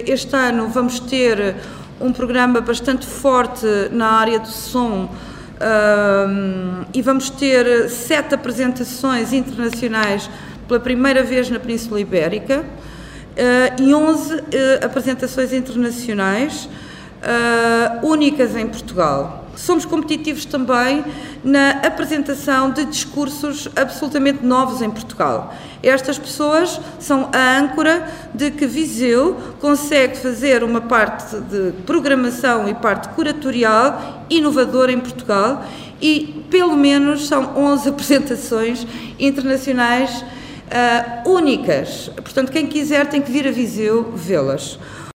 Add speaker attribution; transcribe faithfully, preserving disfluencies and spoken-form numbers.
Speaker 1: Este ano vamos ter um programa bastante forte na área do som um, e vamos ter sete apresentações internacionais pela primeira vez na Península Ibérica uh, e onze uh, apresentações internacionais uh, únicas em Portugal. Somos competitivos também na apresentação de discursos absolutamente novos em Portugal. Estas pessoas são a âncora de que Viseu consegue fazer uma parte de programação e parte curatorial inovadora em Portugal e pelo menos são onze apresentações internacionais uh, únicas. Portanto, quem quiser tem que vir a Viseu vê-las.